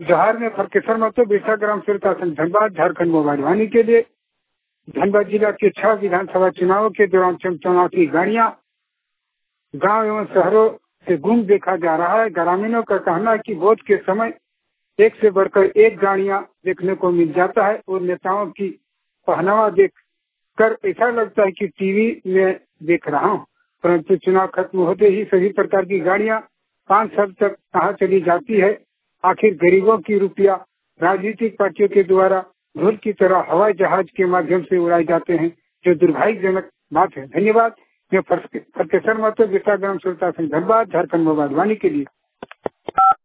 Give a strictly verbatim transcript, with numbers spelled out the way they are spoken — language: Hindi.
जोहार में फरकेसर महतो बिरसा ग्राम सुरता संघ धनबाद झारखंड मोबाइल वाणी के लिए धनबाद जिला के छह विधानसभा चुनावों के दौरान चमचमा की गाड़ियां गांव एवं शहरों से गुम देखा जा रहा है। ग्रामीणों का कहना है कि वोट के समय एक से बढ़कर एक गाड़ियां देखने को मिल जाता है और नेताओं की पहनावा देख कर ऐसा लगता है कि टीवी में देख रहा हूं, परंतु चुनाव खत्म होते ही सभी प्रकार की गाड़ियां पाँच साल तक कहाँ चली जाती है। आखिर गरीबों की रुपया राजनीतिक पार्टियों के द्वारा धूल की तरह हवाई जहाज के माध्यम से उड़ाए जाते हैं, जो दुर्भाग्यजनक बात है। धन्यवाद। मैं फरकेसर महतो बिरसा ग्राम सुरता संघ धनबाद झारखंड मोबाइल वाणी के लिए।